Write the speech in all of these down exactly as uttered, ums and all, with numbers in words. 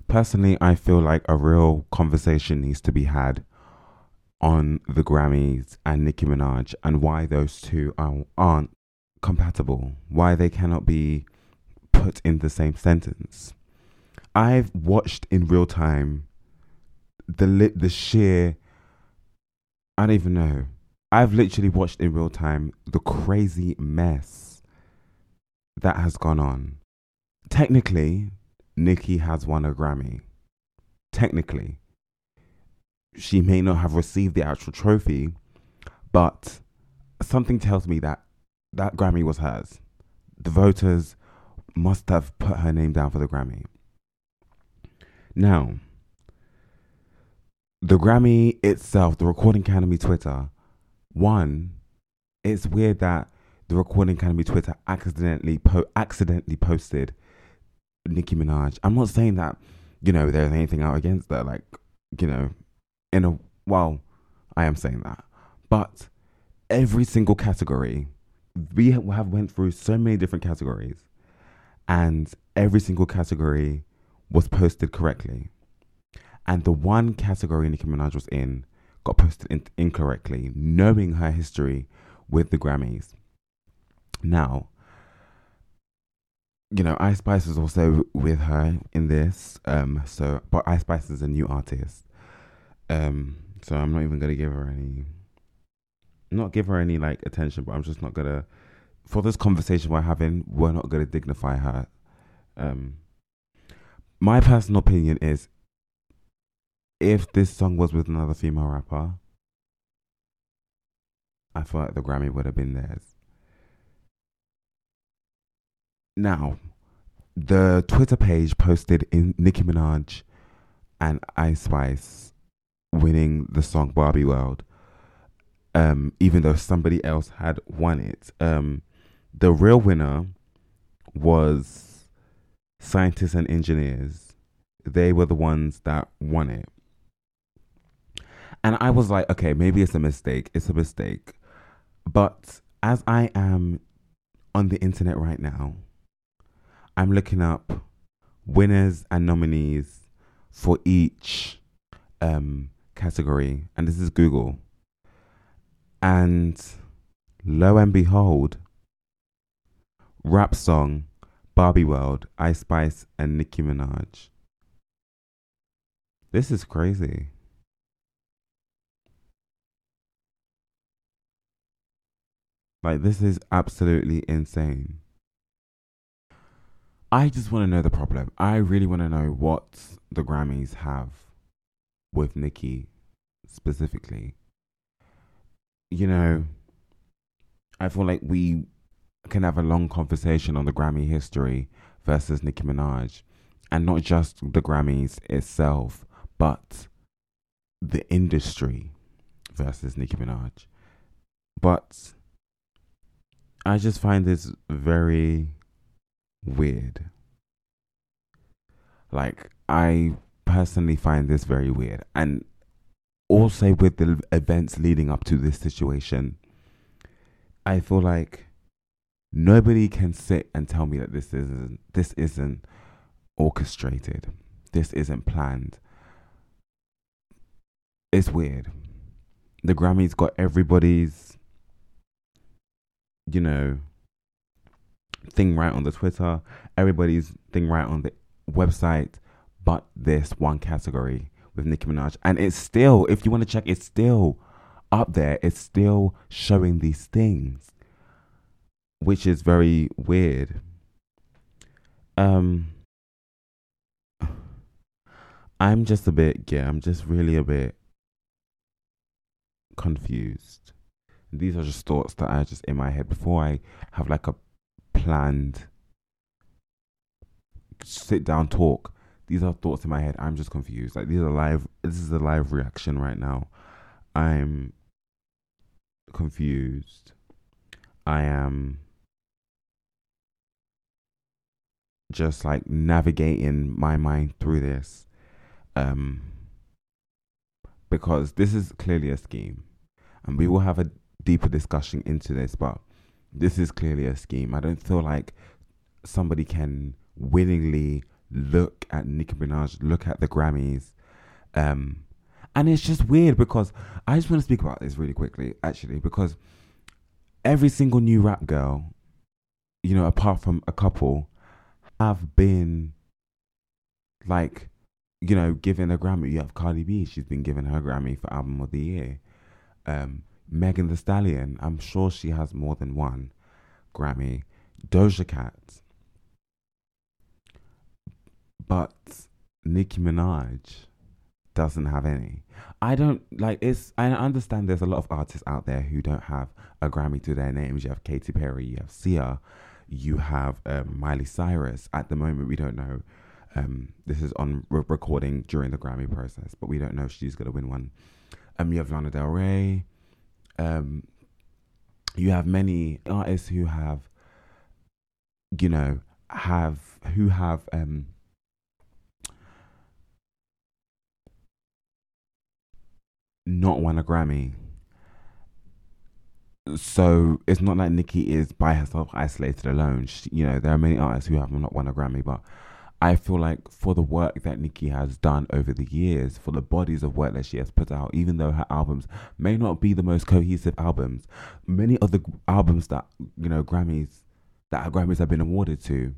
Personally, I feel like a real conversation needs to be had on the Grammys and Nicki Minaj and why those two are, aren't compatible, why they cannot be put in the same sentence. I've watched in real time the li- the sheer, I don't even know. I've literally watched in real time the crazy mess that has gone on. Technically, Nicki has won a Grammy. Technically, she may not have received the actual trophy, but something tells me that that Grammy was hers. The voters must have put her name down for the Grammy. Now, the Grammy itself, the Recording Academy Twitter, one, it's weird that the Recording Academy Twitter accidentally po- accidentally posted Nicki Minaj. I'm not saying that, you know, there's anything out against her, like, you know, in a, well, I am saying that. But every single category, we have went through so many different categories, and every single category was posted correctly. And the one category Nicki Minaj was in got posted in- incorrectly, knowing her history with the Grammys. Now, you know, Ice Spice was also with her in this. Um, so, but Ice Spice is a new artist. Um, so I'm not even gonna give her any, not give her any like attention. But I'm just not gonna, for this conversation we're having, we're not gonna dignify her. Um, my personal opinion is, if this song was with another female rapper, I feel like the Grammy would have been theirs. Now, the Twitter page posted in Nicki Minaj and Ice Spice winning the song Barbie World, um, even though somebody else had won it. Um, the real winner was Scientists and Engineers. They were the ones that won it. And I was like, okay, maybe it's a mistake. It's a mistake. But as I am on the internet right now, I'm looking up winners and nominees for each um, category. And this is Google. And lo and behold, rap song, Barbie World, Ice Spice and Nicki Minaj. This is crazy. Like, this is absolutely insane. I just want to know the problem. I really want to know what the Grammys have with Nicki specifically. You know, I feel like we can have a long conversation on the Grammy history versus Nicki Minaj, and not just the Grammys itself, but the industry versus Nicki Minaj. But I just find this very weird. Like, I personally find this very weird. And also with the events leading up to this situation, I feel like nobody can sit and tell me that this isn't this isn't orchestrated. This isn't planned. It's weird. The Grammys got everybody's, you know, thing right on the Twitter, everybody's thing right on the website, but this one category with Nicki Minaj. And it's still, if you want to check, it's still up there. It's still showing these things, which is very weird. Um, I'm just a bit, yeah, I'm just really a bit confused. These are just thoughts that are just in my head before I have like a planned sit down talk. These are thoughts in my head. I'm just confused. Like, these are live. This is a live reaction right now. I'm confused. I am just like navigating my mind through this. Um, because this is clearly a scheme, and we will have a deeper discussion into this, but this is clearly a scheme. I don't feel like somebody can willingly look at Nicki Minaj, look at the Grammys. Um, and it's just weird because I just want to speak about this really quickly, actually, because every single new rap girl, you know, apart from a couple, have been like, you know, given a Grammy. You have Cardi B, she's been given her Grammy for Album of the Year. Um, Megan the Stallion, I'm sure she has more than one Grammy. Doja Cat, but Nicki Minaj doesn't have any. I don't like it's. I understand there's a lot of artists out there who don't have a Grammy to their names. You have Katy Perry, you have Sia, you have um, Miley Cyrus. At the moment, we don't know. Um, this is on re- recording during the Grammy process, but we don't know if she's gonna win one. Um, you have Lana Del Rey. Um, you have many artists who have, you know, have who have um not won a Grammy. So it's not like Nicki is by herself isolated alone. She, you know, there are many artists who have not won a Grammy, but I feel like for the work that Nicki has done over the years, for the bodies of work that she has put out, even though her albums may not be the most cohesive albums, many of the g- albums that, you know, Grammys, that her Grammys have been awarded to,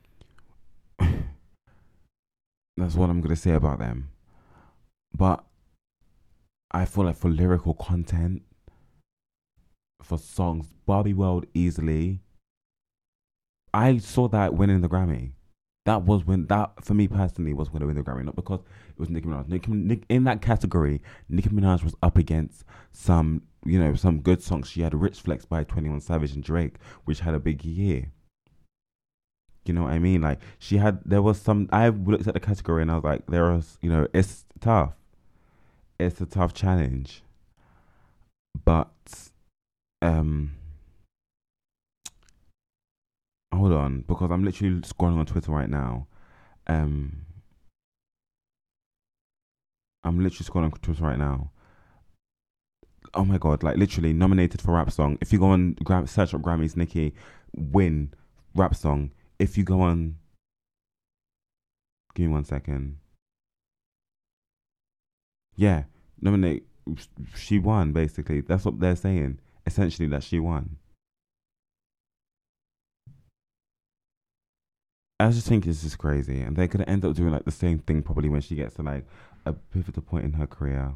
that's what I'm going to say about them. But I feel like for lyrical content, for songs, Barbie World easily. I saw that winning the Grammy. That was when that for me personally was going to win the Grammy, not because it was Nicki Minaj. Nicki, Nick, in that category, Nicki Minaj was up against some, you know, some good songs. She had Rich Flex by Twenty One Savage and Drake, which had a big year. You know what I mean? Like she had, there was some. I looked at the category and I was like, there was, you know, it's tough. It's a tough challenge, but um hold on, because I'm literally scrolling on Twitter right now. Um, I'm literally scrolling on Twitter right now. Oh my god! Like literally nominated for rap song. If you go on Gram- search up Grammys, Nicki win rap song. If you go on, give me one second. Yeah, nominate. She won basically. That's what they're saying. Essentially, that she won. I just think it's just crazy, and they're gonna end up doing like the same thing probably when she gets to like a pivotal point in her career,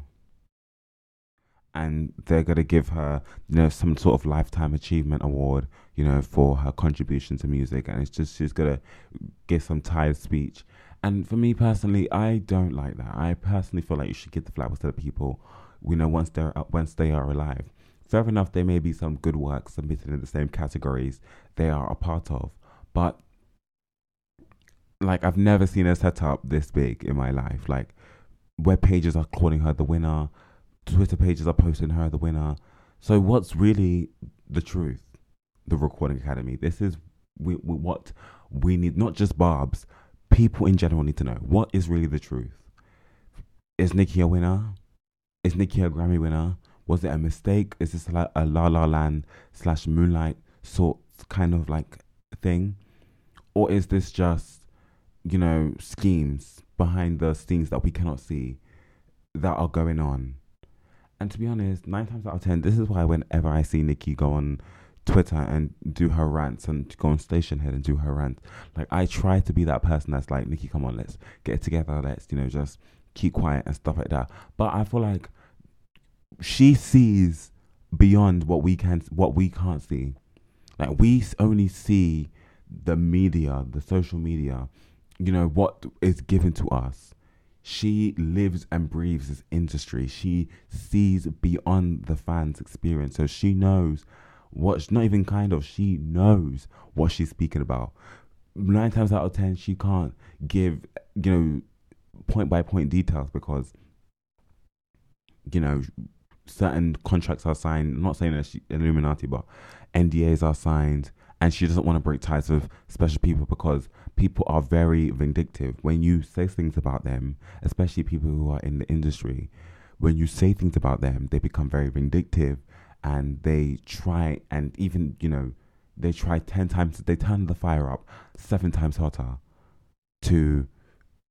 and they're gonna give her, you know, some sort of lifetime achievement award, you know, for her contribution to music, and it's just she's gonna give some tired speech. And for me personally, I don't like that. I personally feel like you should give the flowers to the people, you know, once they're once they are alive. Fair enough, there may be some good work submitted in the same categories they are a part of, but like I've never seen a setup this big in my life. Like web pages are calling her the winner, Twitter pages are posting her the winner. So what's really the truth? The Recording Academy. This is we, we, what we need. Not just Barb's. People in general need to know what is really the truth. Is Nicki a winner? Is Nicki a Grammy winner? Was it a mistake? Is this like a La La Land slash Moonlight sort kind of like thing, or is this just, you know, schemes behind the scenes that we cannot see that are going on? And to be honest, nine times out of ten, this is why whenever I see Nicki go on Twitter and do her rants and go on Station Head and do her rants, like I try to be that person that's like, Nicki, come on, let's get it together. Let's, you know, just keep quiet and stuff like that. But I feel like she sees beyond what we can, what we can't see. Like we s- only see the media, the social media, you know, what is given to us. She lives and breathes this industry. She sees beyond the fans' experience. So she knows what, not even kind of, she knows what she's speaking about. Nine times out of ten, she can't give, you know, point by point details because, you know, certain contracts are signed. I'm not saying that she Illuminati, but N D As are signed, and she doesn't want to break ties with special people because people are very vindictive. When you say things about them, especially people who are in the industry, when you say things about them, they become very vindictive, and they try, and even, you know, they try ten times. They turn the fire up seven times hotter to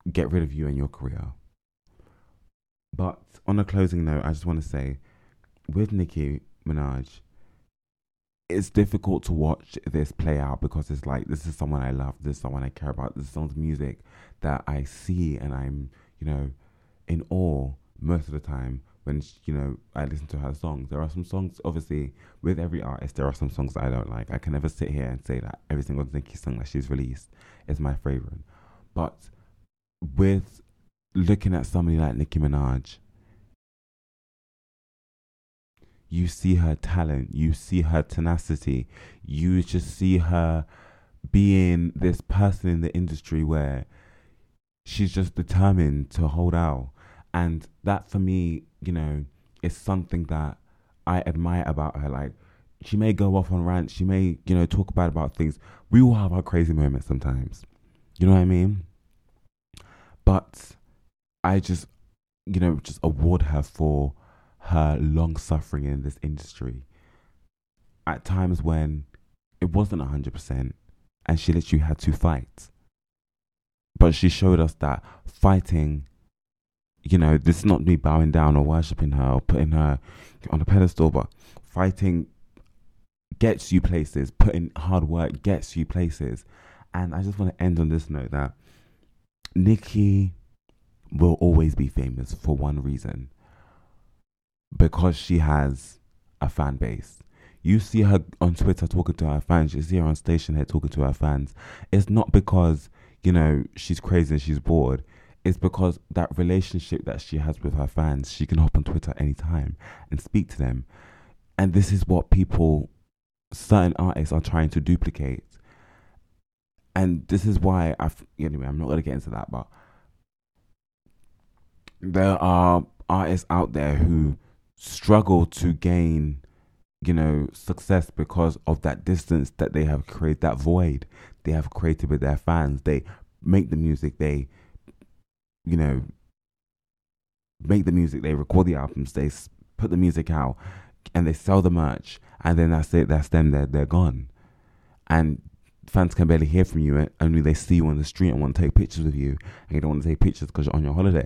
get rid of you and your career. But on a closing note, I just want to say, with Nicki Minaj, it's difficult to watch this play out because it's like, this is someone I love, this is someone I care about, this is someone's music that I see and I'm, you know, in awe most of the time when, you know, I listen to her songs. There are some songs, obviously, with every artist, there are some songs that I don't like. I can never sit here and say that every single Nicki song that she's released is my favorite. But with looking at somebody like Nicki Minaj, you see her talent, you see her tenacity, you just see her being this person in the industry where she's just determined to hold out. And that for me, you know, is something that I admire about her. Like, she may go off on rants, she may, you know, talk bad about things. We all have our crazy moments sometimes. You know what I mean? But I just, you know, just award her for her long suffering in this industry. At times when it wasn't one hundred percent and she literally had to fight. But she showed us that fighting, you know, this is not me bowing down or worshipping her or putting her on a pedestal, but fighting gets you places, putting hard work gets you places. And I just want to end on this note that Nicki will always be famous for one reason. Because she has a fan base. You see her on Twitter talking to her fans. You see her on Station Head talking to her fans. It's not because, you know, she's crazy and she's bored. It's because that relationship that she has with her fans, she can hop on Twitter anytime and speak to them. And this is what people, certain artists are trying to duplicate. And this is why, I've, anyway, I'm not going to get into that, but there are artists out there who struggle to gain, you know, success because of that distance that they have created, that void they have created with their fans. They make the music, they, you know, make the music, they record the albums, they put the music out, and they sell the merch, and then that's it, that's them, they're, they're gone. And fans can barely hear from you, and only they see you on the street and want to take pictures with you, and you don't want to take pictures because you're on your holiday.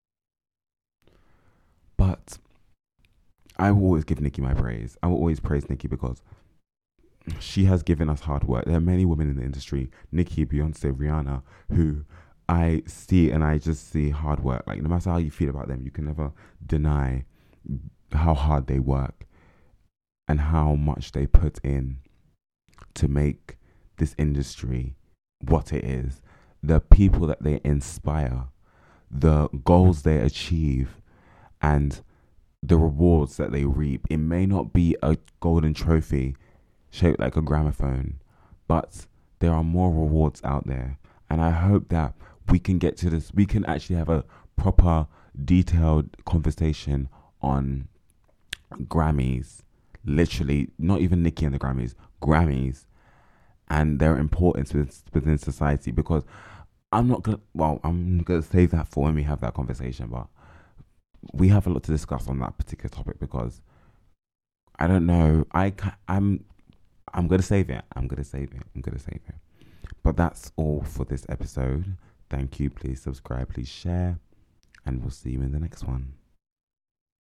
But I will always give Nicki my praise. I will always praise Nicki because she has given us hard work. There are many women in the industry, Nicki, Beyonce, Rihanna, who I see and I just see hard work. Like, no matter how you feel about them, you can never deny how hard they work and how much they put in to make this industry what it is. The people that they inspire, the goals they achieve, and the rewards that they reap. It may not be a golden trophy shaped like a gramophone, but there are more rewards out there. And I hope that we can get to this, we can actually have a proper, detailed conversation on Grammys. Literally, not even Nicki and the Grammys, Grammys, and their importance within society. Because I'm not gonna, well, I'm gonna save that for when we have that conversation, but we have a lot to discuss on that particular topic because I don't know. I ca- I'm I'm gonna save it. I'm gonna save it. I'm gonna save it. But that's all for this episode. Thank you. Please subscribe. Please share, and we'll see you in the next one.